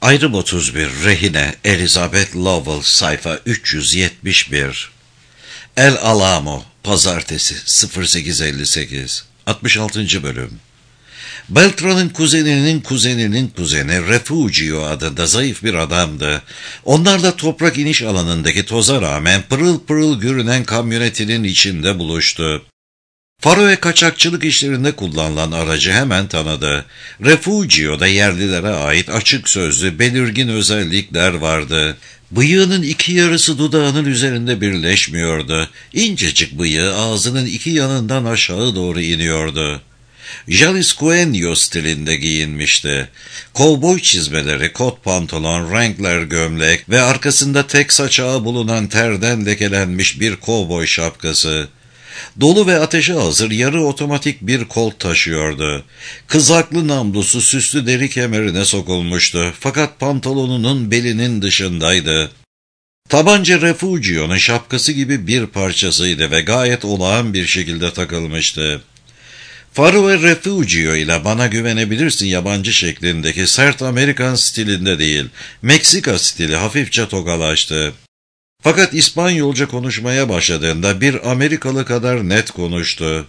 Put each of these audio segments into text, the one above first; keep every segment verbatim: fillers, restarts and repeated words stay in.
Ayrım otuz bir, Rehine, Elizabeth Lowell, sayfa üç yüz yetmiş bir. El Alamo, Pazartesi, sıfır sekiz elli sekiz. altmış altıncı bölüm. Beltran'ın kuzeninin kuzeninin kuzeni Refugio adında zayıf bir adamdı. Onlar da toprak iniş alanındaki toza rağmen pırıl pırıl görünen kamyonetinin içinde buluştu. Faroe kaçakçılık işlerinde kullanılan aracı hemen tanıdı. Refugio'da yerlilere ait açık sözlü, belirgin özellikler vardı. Bıyığının iki yarısı dudağının üzerinde birleşmiyordu. İncecik bıyığı ağzının iki yanından aşağı doğru iniyordu. Jalisco stilinde giyinmişti. Kovboy çizmeleri, kot pantolon, renkler gömlek ve arkasında tek saçağı bulunan terden lekelenmiş bir kovboy şapkası. Dolu ve ateşe hazır yarı otomatik bir kolt taşıyordu. Kızaklı namlusu süslü deri kemerine sokulmuştu fakat pantolonunun belinin dışındaydı. Tabanca Refugio'nun şapkası gibi bir parçasıydı ve gayet olağan bir şekilde takılmıştı. Faroe Refugio ile bana güvenebilirsin yabancı şeklindeki sert Amerikan stilinde değil, Meksika stili hafifçe tokalaştı. Fakat İspanyolca konuşmaya başladığında bir Amerikalı kadar net konuştu.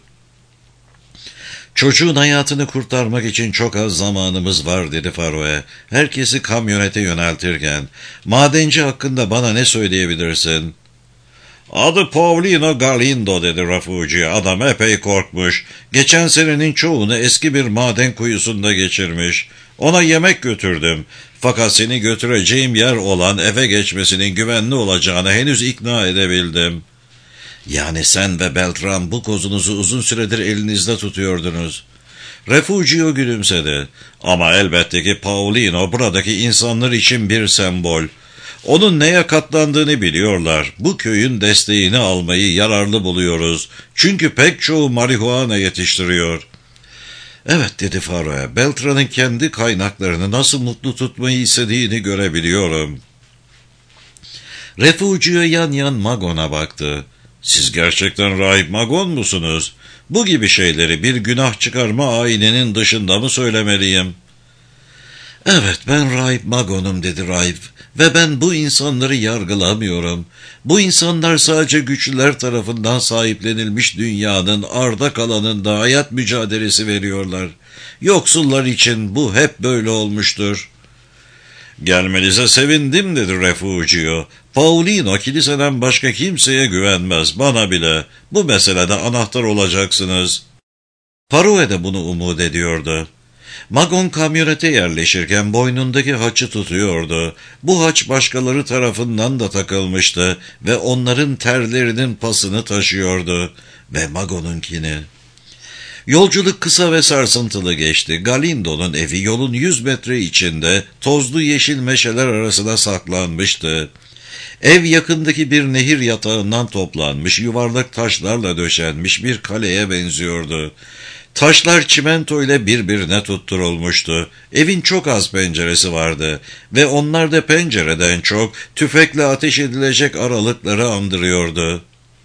"Çocuğun hayatını kurtarmak için çok az zamanımız var," dedi Faroe, herkesi kamyonete yöneltirken. "Madenci hakkında bana ne söyleyebilirsin?" "Adı Paulino Galindo," dedi Refugio. "Adam epey korkmuş. Geçen senenin çoğunu eski bir maden kuyusunda geçirmiş. Ona yemek götürdüm. Fakat seni götüreceğim yer olan eve geçmesinin güvenli olacağını henüz ikna edebildim." "Yani sen ve Beltran bu kozunuzu uzun süredir elinizde tutuyordunuz." Refugio gülümsedi. "Ama elbette ki Paulino buradaki insanlar için bir sembol. Onun neye katlandığını biliyorlar. Bu köyün desteğini almayı yararlı buluyoruz. Çünkü pek çoğu marihuana yetiştiriyor." "Evet," dedi Faroe, "Beltran'ın kendi kaynaklarını nasıl mutlu tutmayı istediğini görebiliyorum." Refugio yan yan Magon'a baktı. "Siz gerçekten rahip Magon musunuz? Bu gibi şeyleri bir günah çıkarma ailenin dışında mı söylemeliyim?" "Evet, ben rahip Magon'um," dedi rahip, "ve ben bu insanları yargılamıyorum. Bu insanlar sadece güçlüler tarafından sahiplenilmiş dünyanın arda kalanında hayat mücadelesi veriyorlar. Yoksullar için bu hep böyle olmuştur." "Gelmenize sevindim," dedi Refugio. "Paulino kiliseden başka kimseye güvenmez, bana bile. Bu meselede anahtar olacaksınız." Faroe de bunu umut ediyordu. Magon kamyonete yerleşirken boynundaki haçı tutuyordu. Bu haç başkaları tarafından da takılmıştı ve onların terlerinin pasını taşıyordu ve Magon'unkini. Yolculuk kısa ve sarsıntılı geçti. Galindo'nun evi yolun yüz metre içinde tozlu yeşil meşeler arasına saklanmıştı. Ev yakındaki bir nehir yatağından toplanmış, yuvarlak taşlarla döşenmiş bir kaleye benziyordu. Taşlar çimento ile birbirine tutturulmuştu. Evin çok az penceresi vardı ve onlar da pencereden çok tüfekle ateş edilecek aralıkları andırıyordu.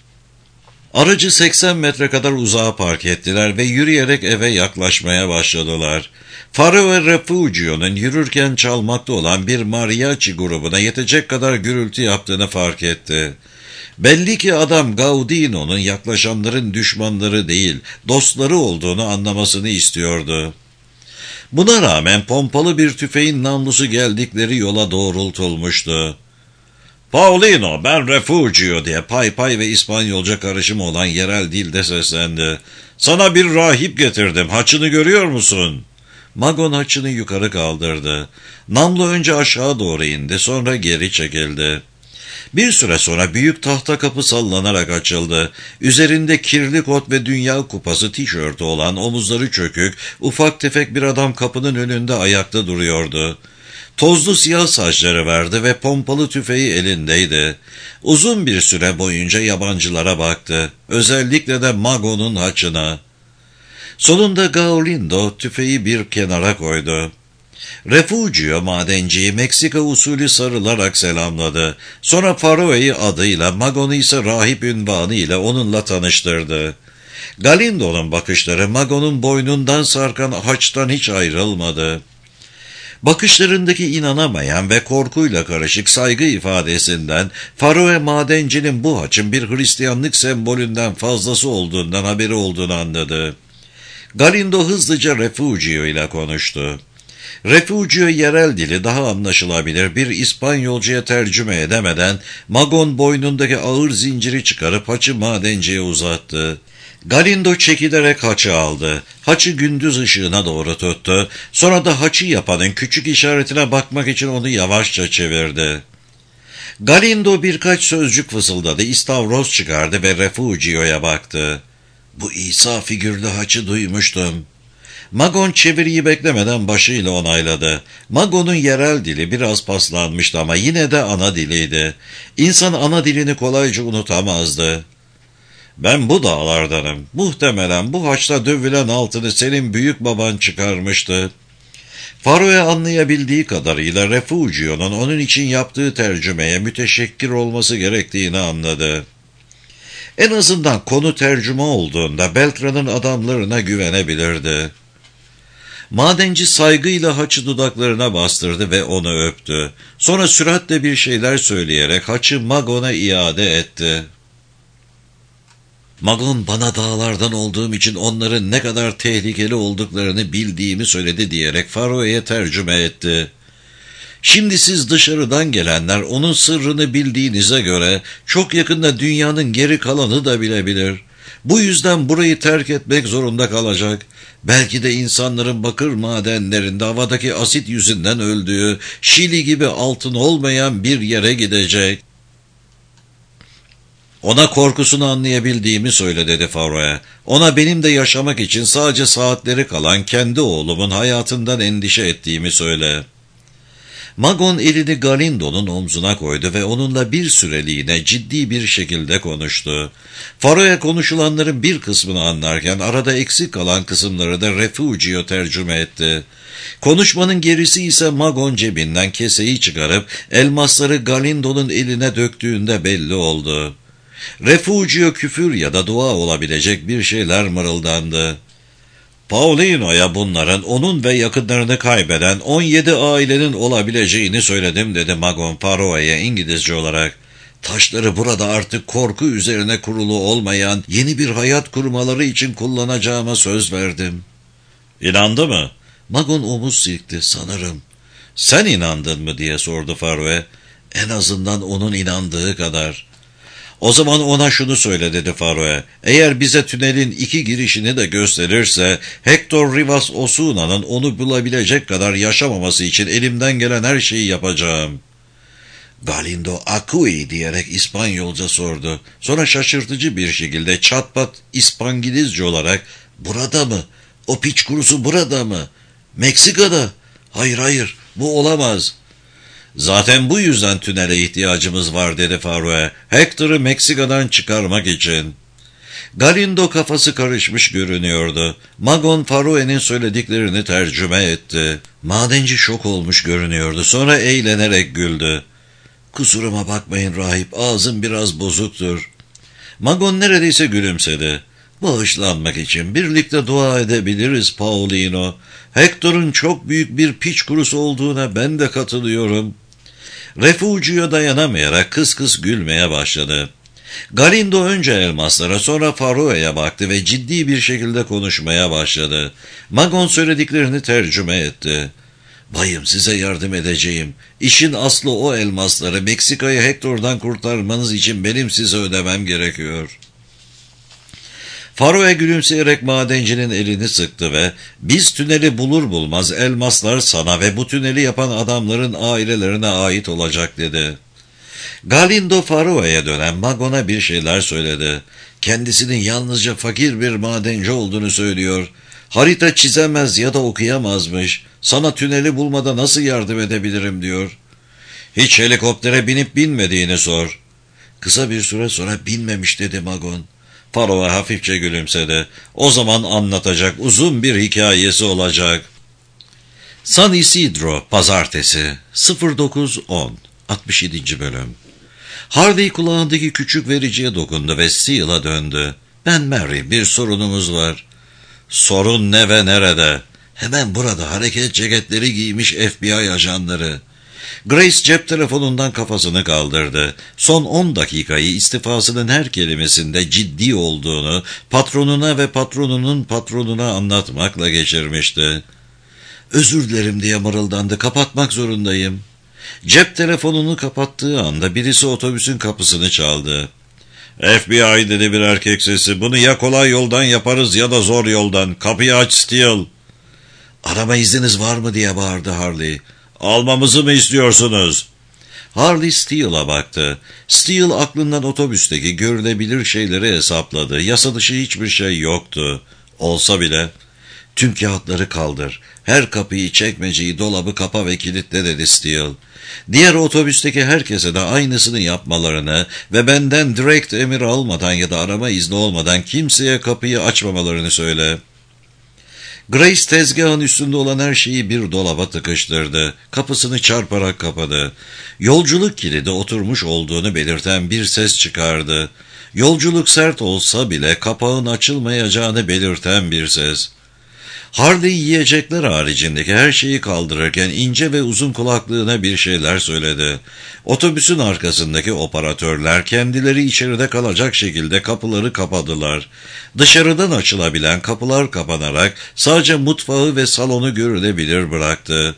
Aracı seksen metre kadar uzağa park ettiler ve yürüyerek eve yaklaşmaya başladılar. Faroe Refugio'nun yürürken çalmakta olan bir mariachi grubuna yetecek kadar gürültü yaptığını fark etti. Belli ki adam Gaudino'nun yaklaşanların düşmanları değil, dostları olduğunu anlamasını istiyordu. Buna rağmen pompalı bir tüfeğin namlusu geldikleri yola doğrultulmuştu. "Paulino, ben Refugio," diye pay pay ve İspanyolca karışımı olan yerel dilde seslendi. "Sana bir rahip getirdim, haçını görüyor musun?" Magon haçını yukarı kaldırdı. Namlu önce aşağı doğru indi, sonra geri çekildi. Bir süre sonra büyük tahta kapı sallanarak açıldı. Üzerinde kirli kot ve Dünya Kupası tişörtü olan, omuzları çökük, ufak tefek bir adam kapının önünde ayakta duruyordu. Tozlu siyah saçları vardı ve pompalı tüfeği elindeydi. Uzun bir süre boyunca yabancılara baktı. Özellikle de Magon'un haçına. Sonunda Galindo tüfeği bir kenara koydu. Refugio madenciyi Meksika usulü sarılarak selamladı. Sonra Faroe'yi adıyla, Magon'u ise rahip ünvanı ile onunla tanıştırdı. Galindo'nun bakışları Magon'un boynundan sarkan haçtan hiç ayrılmadı. Bakışlarındaki inanamayan ve korkuyla karışık saygı ifadesinden Faroe madencinin bu haçın bir Hristiyanlık sembolünden fazlası olduğundan haberi olduğunu anladı. Galindo hızlıca Refugio ile konuştu. Refugio yerel dili daha anlaşılabilir bir İspanyolcuya tercüme edemeden Magon boynundaki ağır zinciri çıkarıp haçı madenciye uzattı. Galindo çekilerek haçı aldı. Haçı gündüz ışığına doğru tuttu. Sonra da haçı yapanın küçük işaretine bakmak için onu yavaşça çevirdi. Galindo birkaç sözcük fısıldadı, istavroz çıkardı ve Refugio'ya baktı. Bu İsa figürlü haçı duymuştum. Magon çeviriyi beklemeden başıyla onayladı. Magon'un yerel dili biraz paslanmıştı ama yine de ana diliydi. İnsan ana dilini kolayca unutamazdı. Ben bu dağlardanım. Muhtemelen bu haçla dövülen altını senin büyük baban çıkarmıştı. Faroe anlayabildiği kadarıyla Refugio'nun onun için yaptığı tercümeye müteşekkir olması gerektiğini anladı. En azından konu tercüme olduğunda Beltran'ın adamlarına güvenebilirdi. Madenci saygıyla haçı dudaklarına bastırdı ve onu öptü. Sonra süratle bir şeyler söyleyerek haçı Magon'a iade etti. Magon bana dağlardan olduğum için onların ne kadar tehlikeli olduklarını bildiğimi söyledi diyerek Faroe'ye tercüme etti. Şimdi siz dışarıdan gelenler onun sırrını bildiğinize göre çok yakında dünyanın geri kalanı da bilebilir. Bu yüzden burayı terk etmek zorunda kalacak. Belki de insanların bakır madenlerinde havadaki asit yüzünden öldüğü, Şili gibi altın olmayan bir yere gidecek. Ona korkusunu anlayabildiğimi söyle dedi Faroe. Ona benim de yaşamak için sadece saatleri kalan kendi oğlumun hayatından endişe ettiğimi söyle. Magon elini Galindo'nun omzuna koydu ve onunla bir süreliğine ciddi bir şekilde konuştu. Faroe konuşulanların bir kısmını anlarken arada eksik kalan kısımları da Refugio tercüme etti. Konuşmanın gerisi ise Magon cebinden keseyi çıkarıp elmasları Galindo'nun eline döktüğünde belli oldu. Refugio küfür ya da dua olabilecek bir şeyler mırıldandı. Paulino'ya bunların onun ve yakınlarını kaybeden on yedi ailenin olabileceğini söyledim dedi Magon Faroe'ye İngilizce olarak. Taşları burada artık korku üzerine kurulu olmayan yeni bir hayat kurmaları için kullanacağıma söz verdim. İnandı mı? Magon omuz silkti sanırım. Sen inandın mı diye sordu Faroe. En azından onun inandığı kadar. O zaman ona şunu söyle dedi Faroe. Eğer bize tünelin iki girişini de gösterirse Hector Rivas Osuna'nın onu bulabilecek kadar yaşamaması için elimden gelen her şeyi yapacağım. Galindo Akui diyerek İspanyolca sordu. Sonra şaşırtıcı bir şekilde çatpat İspangilizce olarak burada mı? O piç kurusu burada mı? Meksika'da. Hayır hayır bu olamaz. Zaten bu yüzden tünele ihtiyacımız var dedi Faroe. Hector'ı Meksika'dan çıkarmak için. Galindo kafası karışmış görünüyordu. Magon Faroe'nin söylediklerini tercüme etti. Madenci şok olmuş görünüyordu. Sonra eğlenerek güldü. Kusuruma bakmayın rahip, ağzım biraz bozuktur. Magon neredeyse gülümsedi. Bağışlanmak için birlikte dua edebiliriz Paulino. Hector'un çok büyük bir piç kurusu olduğuna ben de katılıyorum. Refugio dayanamayarak kıs kıs gülmeye başladı. Galindo önce elmaslara sonra Faroe'ye baktı ve ciddi bir şekilde konuşmaya başladı. Magon söylediklerini tercüme etti. Bayım size yardım edeceğim. İşin aslı o elmasları Meksika'yı Hector'dan kurtarmanız için benim size ödemem gerekiyor. Faroe gülümseyerek madencinin elini sıktı ve biz tüneli bulur bulmaz elmaslar sana ve bu tüneli yapan adamların ailelerine ait olacak dedi. Galindo Faroe'ye dönen Magon'a bir şeyler söyledi. Kendisinin yalnızca fakir bir madenci olduğunu söylüyor. Harita çizemez ya da okuyamazmış. Sana tüneli bulmada nasıl yardım edebilirim diyor. Hiç helikoptere binip binmediğini sor. Kısa bir süre sonra binmemiş dedi Magon. Faroe hafifçe gülümsedi. O zaman anlatacak uzun bir hikayesi olacak. San Isidro Pazartesi sıfır dokuz on altmış yedinci bölüm. Harvey kulağındaki küçük vericiye dokundu ve Steele'a döndü. Ben Mary, bir sorunumuz var. Sorun ne ve nerede? Hemen burada hareket ceketleri giymiş F B I ajanları. Grace cep telefonundan kafasını kaldırdı. Son on dakikayı istifasının her kelimesinde ciddi olduğunu patronuna ve patronunun patronuna anlatmakla geçirmişti. "Özür dilerim," diye mırıldandı. "Kapatmak zorundayım." Cep telefonunu kapattığı anda birisi otobüsün kapısını çaldı. "F B I," dedi bir erkek sesi. "Bunu ya kolay yoldan yaparız ya da zor yoldan. Kapıyı aç Steele." "Arama izniniz var mı?" diye bağırdı Harley. "Almamızı mı istiyorsunuz?" Harley Steele'a baktı. Steele aklından otobüsteki görülebilir şeyleri hesapladı. Yasa dışı hiçbir şey yoktu. Olsa bile. "Tüm kağıtları kaldır. Her kapıyı, çekmeceyi, dolabı kapa ve kilitle," dedi Steele. "Diğer otobüsteki herkese de aynısını yapmalarını ve benden direkt emir almadan ya da arama izni olmadan kimseye kapıyı açmamalarını söyle." Grace tezgahın üstünde olan her şeyi bir dolaba tıkıştırdı. Kapısını çarparak kapadı. Yolculuk kilidi oturmuş olduğunu belirten bir ses çıkardı. Yolculuk sert olsa bile kapağın açılmayacağını belirten bir ses. Harley yiyecekler haricindeki her şeyi kaldırırken ince ve uzun kulaklığına bir şeyler söyledi. Otobüsün arkasındaki operatörler kendileri içeride kalacak şekilde kapıları kapadılar. Dışarıdan açılabilen kapılar kapanarak sadece mutfağı ve salonu görülebilir bıraktı.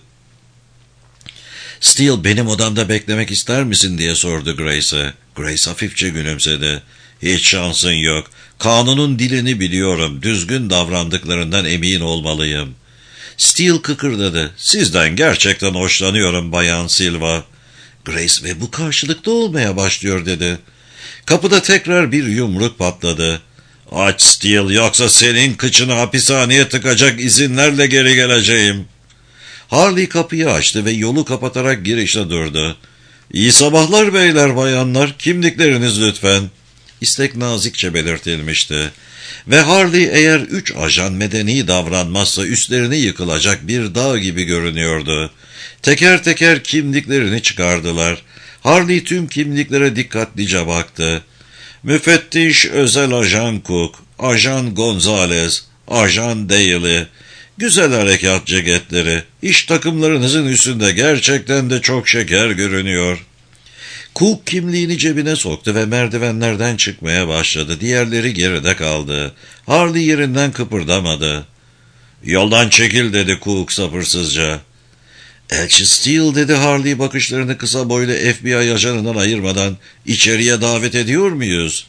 "Steele, benim odamda beklemek ister misin?" diye sordu Grace'e. Grace hafifçe gülümsedi. "Hiç şansın yok. Kanunun dilini biliyorum. Düzgün davrandıklarından emin olmalıyım." Steele kıkırdadı. "Sizden gerçekten hoşlanıyorum Bayan Silva." Grace, "Ve bu karşılıklı olmaya başlıyor," dedi. Kapıda tekrar bir yumruk patladı. "Aç Steele, yoksa senin kıçını hapishaneye tıkacak izinlerle geri geleceğim." Harley kapıyı açtı ve yolu kapatarak girişte durdu. "İyi sabahlar beyler bayanlar, kimlikleriniz lütfen." İstek nazikçe belirtilmişti. Ve Harley eğer üç ajan medeni davranmazsa üstlerine yıkılacak bir dağ gibi görünüyordu. Teker teker kimliklerini çıkardılar. Harley tüm kimliklere dikkatlice baktı. Müfettiş Özel Ajan Cook, Ajan Gonzalez, Ajan Daly, güzel harekat ceketleri, iş takımlarınızın üstünde gerçekten de çok şeker görünüyor. Cook kimliğini cebine soktu ve merdivenlerden çıkmaya başladı. Diğerleri geride kaldı. Harley yerinden kıpırdamadı. "Yoldan çekil," dedi Cook sabırsızca. "Elçi Steele," dedi Harley bakışlarını kısa boylu F B I ajanından ayırmadan, "içeriye davet ediyor muyuz?"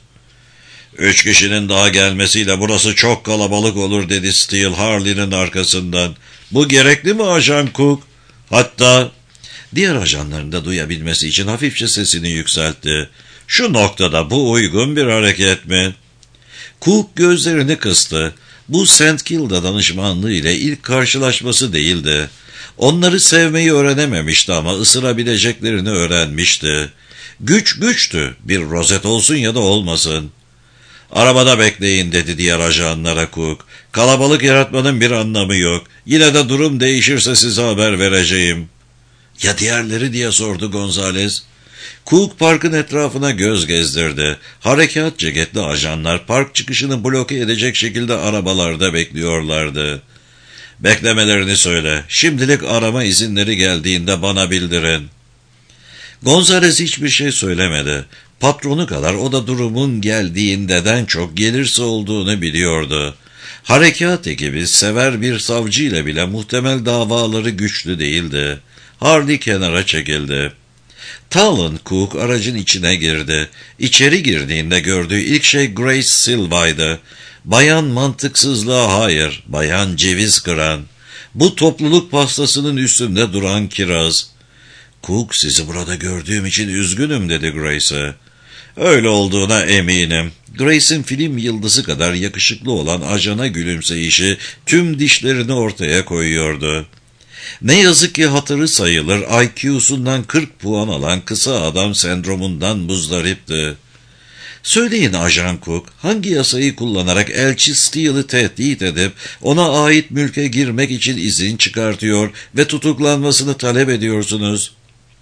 "Üç kişinin daha gelmesiyle burası çok kalabalık olur," dedi Steele Harley'nin arkasından. "Bu gerekli mi Ajan Cook?" Hatta diğer ajanların da duyabilmesi için hafifçe sesini yükseltti. "Şu noktada bu uygun bir hareket mi?" Cook gözlerini kıstı. Bu Saint Kilda danışmanlığı ile ilk karşılaşması değildi. Onları sevmeyi öğrenememişti ama ısırabileceklerini öğrenmişti. Güç güçtü, bir rozet olsun ya da olmasın. "Arabada bekleyin," dedi diğer ajanlara Cook. "Kalabalık yaratmanın bir anlamı yok. Yine de durum değişirse size haber vereceğim." "Ya diğerleri?" diye sordu Gonzalez. Cook parkın etrafına göz gezdirdi. Harekat ceketli ajanlar park çıkışını bloke edecek şekilde arabalarda bekliyorlardı. "Beklemelerini söyle. Şimdilik arama izinleri geldiğinde bana bildirin." Gonzalez hiçbir şey söylemedi. Patronu kadar o da durumun geldiğindeden çok gelirse olduğunu biliyordu. Harekat ekibi sever bir savcıyla bile muhtemel davaları güçlü değildi. Harley kenara çekildi. Talon Cook aracın içine girdi. İçeri girdiğinde gördüğü ilk şey Grace Silva'ydı. Bayan mantıksızlığa hayır, bayan ceviz kıran. Bu topluluk pastasının üstünde duran kiraz. "Cook, sizi burada gördüğüm için üzgünüm," dedi Grace'e. "Öyle olduğuna eminim." Grace'in film yıldızı kadar yakışıklı olan ajana gülümseyişi tüm dişlerini ortaya koyuyordu. Ne yazık ki hatırı sayılır I Q'sundan kırk puan alan kısa adam sendromundan muzdaripti. "Söyleyin Ajan Cook, hangi yasayı kullanarak elçi Steele'ı tehdit edip ona ait mülke girmek için izin çıkartıyor ve tutuklanmasını talep ediyorsunuz?"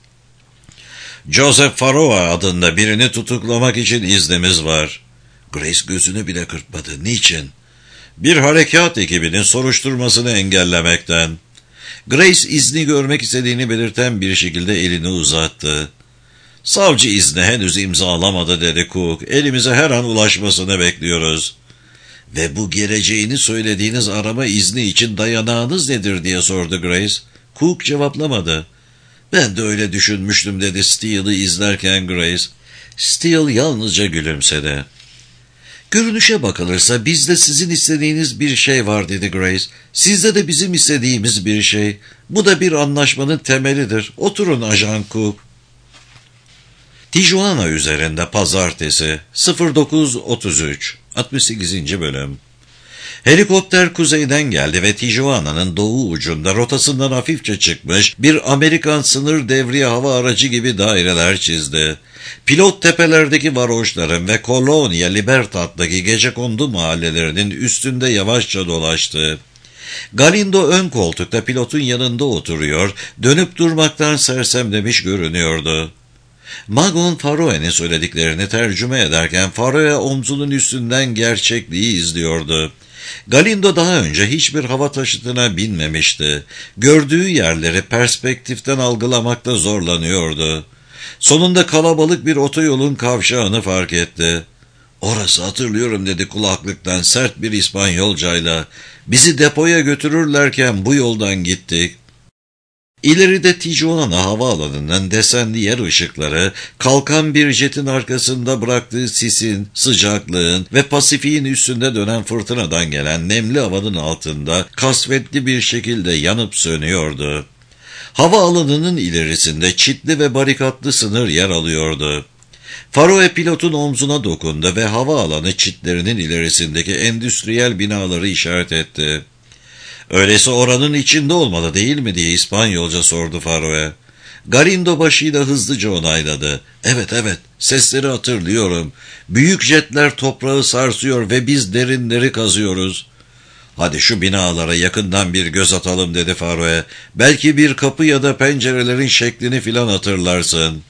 "Joseph Faroa adında birini tutuklamak için iznimiz var." Grace gözünü bile kırpmadı. "Niçin?" Bir harekat ekibinin soruşturmasını engellemekten. Grace izni görmek istediğini belirten bir şekilde elini uzattı. Savcı izni henüz imzalamadı dedi Cook. Elimize her an ulaşmasını bekliyoruz. Ve bu geleceğini söylediğiniz arama izni için dayanağınız nedir diye sordu Grace. Cook cevaplamadı. Ben de öyle düşünmüştüm dedi Steele'ı izlerken Grace. Steele yalnızca gülümsedi. Görünüşe bakılırsa bizde sizin istediğiniz bir şey var dedi Grace. Sizde de bizim istediğimiz bir şey. Bu da bir anlaşmanın temelidir. Oturun Ajan Cook. Tijuana üzerinde pazartesi dokuz otuz üç altmış sekizinci bölüm. Helikopter kuzeyden geldi ve Tijuana'nın doğu ucunda rotasından hafifçe çıkmış bir Amerikan sınır devriye hava aracı gibi daireler çizdi. Pilot tepelerdeki varoşların ve Colonia Libertad'daki gecekondu mahallelerinin üstünde yavaşça dolaştı. Galindo ön koltukta pilotun yanında oturuyor, dönüp durmaktan sersemlemiş görünüyordu. Magon Faroe'nin söylediklerini tercüme ederken Faroe omzunun üstünden gerçekliği izliyordu. Galindo daha önce hiçbir hava taşıtına binmemişti. Gördüğü yerleri perspektiften algılamakta zorlanıyordu. Sonunda kalabalık bir otoyolun kavşağını fark etti. "Orası, hatırlıyorum," dedi kulaklıktan sert bir İspanyolcayla. "Bizi depoya götürürlerken bu yoldan gittik." İleride Tijuana havaalanından desenli yer ışıkları, kalkan bir jetin arkasında bıraktığı sisin, sıcaklığın ve Pasifik'in üstünde dönen fırtınadan gelen nemli havanın altında kasvetli bir şekilde yanıp sönüyordu. Havaalanının ilerisinde çitli ve barikatlı sınır yer alıyordu. Faroe pilotun omzuna dokundu ve havaalanı çitlerinin ilerisindeki endüstriyel binaları işaret etti. "Öyleyse oranın içinde olmalı değil mi?" diye İspanyolca sordu Faroe. Galindo başıyla hızlıca onayladı. "Evet evet, sesleri hatırlıyorum. Büyük jetler toprağı sarsıyor ve biz derinleri kazıyoruz." "Hadi şu binalara yakından bir göz atalım," dedi Faroe. "Belki bir kapı ya da pencerelerin şeklini filan hatırlarsın."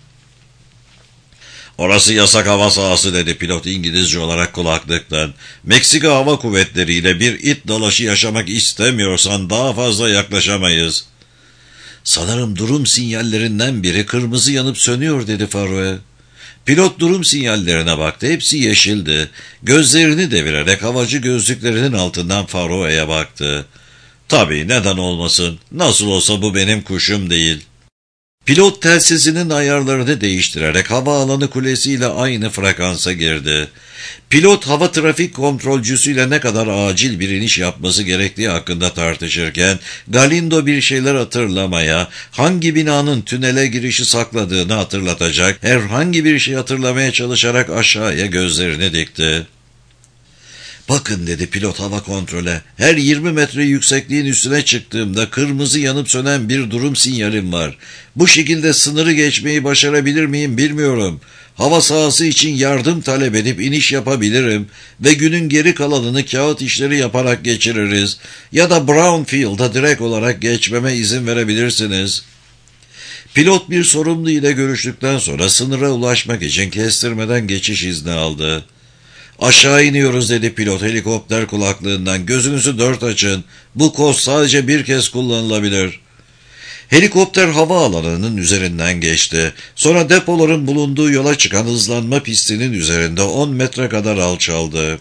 "Orası yasak hava sahası," dedi pilot İngilizce olarak kulaklıktan. "Meksika Hava Kuvvetleri ile bir it dalaşı yaşamak istemiyorsan daha fazla yaklaşamayız." "Sanırım durum sinyallerinden biri kırmızı yanıp sönüyor," dedi Faroe. Pilot durum sinyallerine baktı. Hepsi yeşildi. Gözlerini devirerek havacı gözlüklerinin altından Faroe'ye baktı. "Tabii, neden olmasın? Nasıl olsa bu benim kuşum değil." Pilot telsizinin ayarlarını değiştirerek havaalanı kulesiyle aynı frekansa girdi. Pilot hava trafik kontrolcüsüyle ne kadar acil bir iniş yapması gerektiği hakkında tartışırken Galindo bir şeyler hatırlamaya, hangi binanın tünele girişi sakladığını hatırlatacak herhangi bir şey hatırlamaya çalışarak aşağıya gözlerini dikti. "Bakın," dedi pilot hava kontrole, "her yirmi metre yüksekliğin üstüne çıktığımda kırmızı yanıp sönen bir durum sinyalim var. Bu şekilde sınırı geçmeyi başarabilir miyim bilmiyorum. Hava sahası için yardım talep edip iniş yapabilirim ve günün geri kalanını kağıt işleri yaparak geçiririz. Ya da Brownfield'a direkt olarak geçmeme izin verebilirsiniz." Pilot bir sorumlu ile görüştükten sonra sınıra ulaşmak için kestirmeden geçiş izni aldı. "Aşağı iniyoruz," dedi pilot helikopter kulaklığından. "Gözünüzü dört açın. Bu kod sadece bir kez kullanılabilir." Helikopter havaalanının üzerinden geçti. Sonra depoların bulunduğu yola çıkan hızlanma pistinin üzerinde on metre kadar alçaldı.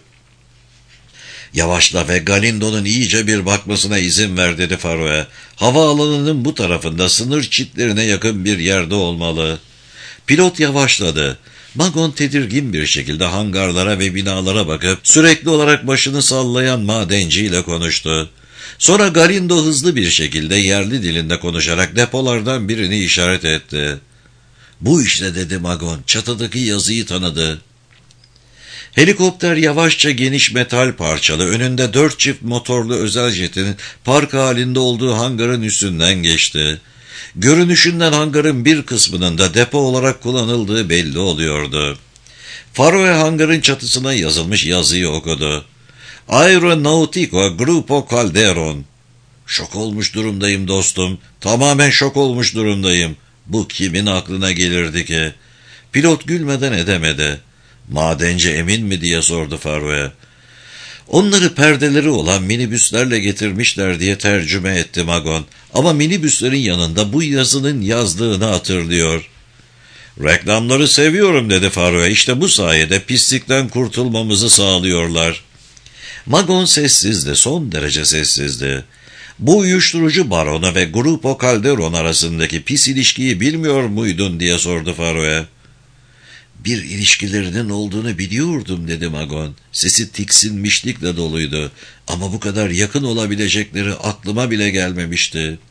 "Yavaşla ve Galindo'nun iyice bir bakmasına izin ver," dedi Faroe. "Havaalanının bu tarafında sınır çitlerine yakın bir yerde olmalı." Pilot yavaşladı. Magon tedirgin bir şekilde hangarlara ve binalara bakıp sürekli olarak başını sallayan madenciyle konuştu. Sonra Galindo hızlı bir şekilde yerli dilinde konuşarak depolardan birini işaret etti. "Bu işte," dedi Magon, çatıdaki yazıyı tanıdı. Helikopter yavaşça geniş metal parçalı, önünde dört çift motorlu özel jetin park halinde olduğu hangarın üstünden geçti. Görünüşünden hangarın bir kısmının da depo olarak kullanıldığı belli oluyordu. Faroe hangarın çatısına yazılmış yazıyı okudu. "Aeronautico Grupo Calderon." "Şok olmuş durumdayım dostum. Tamamen şok olmuş durumdayım. Bu kimin aklına gelirdi ki?" Pilot gülmeden edemedi. "Madenci emin mi?" diye sordu Faroe. Onları perdeleri olan minibüslerle getirmişler diye tercüme etti Magon. Ama minibüslerin yanında bu yazının yazdığını hatırlıyor. Reklamları seviyorum dedi Faroe. İşte bu sayede pislikten kurtulmamızı sağlıyorlar. Magon sessizdi, son derece sessizdi. Bu uyuşturucu baronu ve Grupo Calderon arasındaki pis ilişkiyi bilmiyor muydun diye sordu Faroe. Bir ilişkilerinin olduğunu biliyordum dedi Magon. Sesi tiksinmişlikle doluydu. Ama bu kadar yakın olabilecekleri aklıma bile gelmemişti.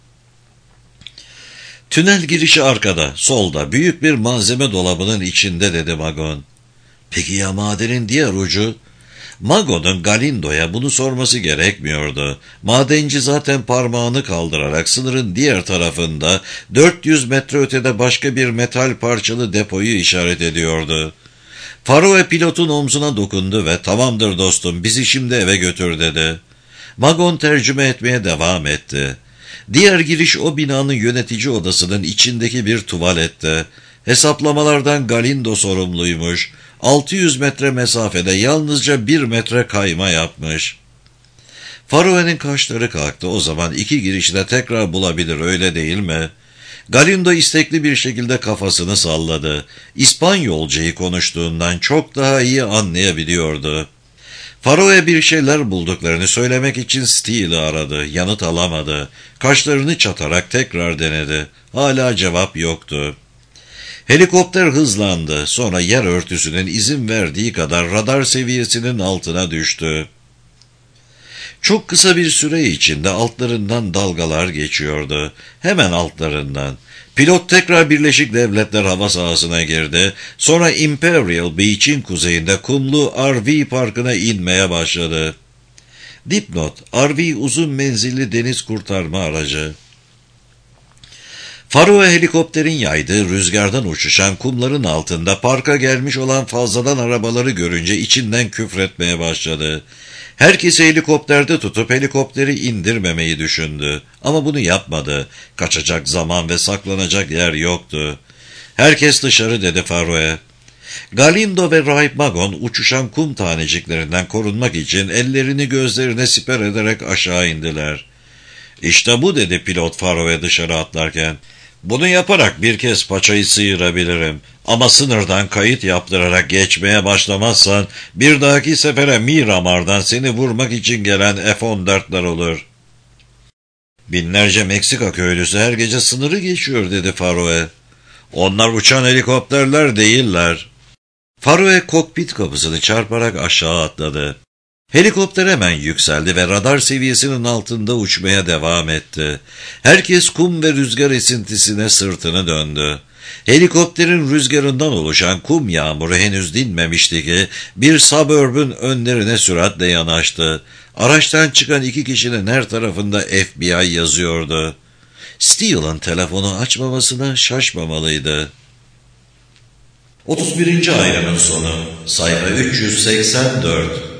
Tünel girişi arkada, solda, büyük bir malzeme dolabının içinde dedi Magon. Peki ya madenin diğer ucu? Magon'un Galindo'ya bunu sorması gerekmiyordu. Madenci zaten parmağını kaldırarak sınırın diğer tarafında dört yüz metre ötede başka bir metal parçalı depoyu işaret ediyordu. Faroe pilotun omzuna dokundu ve "Tamamdır dostum, bizi şimdi eve götür" dedi. Magon tercüme etmeye devam etti. Diğer giriş o binanın yönetici odasının içindeki bir tuvalette. Hesaplamalardan Galindo sorumluymuş. altı yüz metre mesafede yalnızca bir metre kayma yapmış. Faroe'nin kaşları kalktı. O zaman iki girişi de tekrar bulabilir, öyle değil mi? Galindo istekli bir şekilde kafasını salladı. İspanyolcayı konuştuğundan çok daha iyi anlayabiliyordu. Faroe bir şeyler bulduklarını söylemek için Steele'i aradı. Yanıt alamadı. Kaşlarını çatarak tekrar denedi. Hala cevap yoktu. Helikopter hızlandı. Sonra yer örtüsünün izin verdiği kadar radar seviyesinin altına düştü. Çok kısa bir süre içinde altlarından dalgalar geçiyordu. Hemen altlarından. Pilot tekrar Birleşik Devletler hava sahasına girdi. Sonra Imperial Beach'in kuzeyinde kumlu R V parkına inmeye başladı. Dipnot: R V uzun menzilli deniz kurtarma aracı. Faroe helikopterin yaydığı rüzgardan uçuşan kumların altında parka gelmiş olan fazladan arabaları görünce içinden küfretmeye başladı. Herkesi helikopterde tutup helikopteri indirmemeyi düşündü. Ama bunu yapmadı. Kaçacak zaman ve saklanacak yer yoktu. Herkes dışarı dedi Faroe. Galindo ve Rahip Magon uçuşan kum taneciklerinden korunmak için ellerini gözlerine siper ederek aşağı indiler. İşte bu dedi pilot Faroe dışarı atlarken. Bunu yaparak bir kez paçayı sıyırabilirim. Ama sınırdan kayıt yaptırarak geçmeye başlamazsan bir dahaki sefere Miramar'dan seni vurmak için gelen F on dörtler olur. Binlerce Meksika köylüsü her gece sınırı geçiyor dedi Faroe. Onlar uçan helikopterler değiller. Faroe kokpit kapısını çarparak aşağı atladı. Helikopter hemen yükseldi ve radar seviyesinin altında uçmaya devam etti. Herkes kum ve rüzgar esintisine sırtını döndü. Helikopterin rüzgarından oluşan kum yağmuru henüz dinmemişti ki bir suburb'ün önlerine süratle yanaştı. Araçtan çıkan iki kişinin her tarafında F B I yazıyordu. Steele'ın telefonu açmamasına şaşmamalıydı. otuz birinci ayının sonu, sayfa üç yüz seksen dört.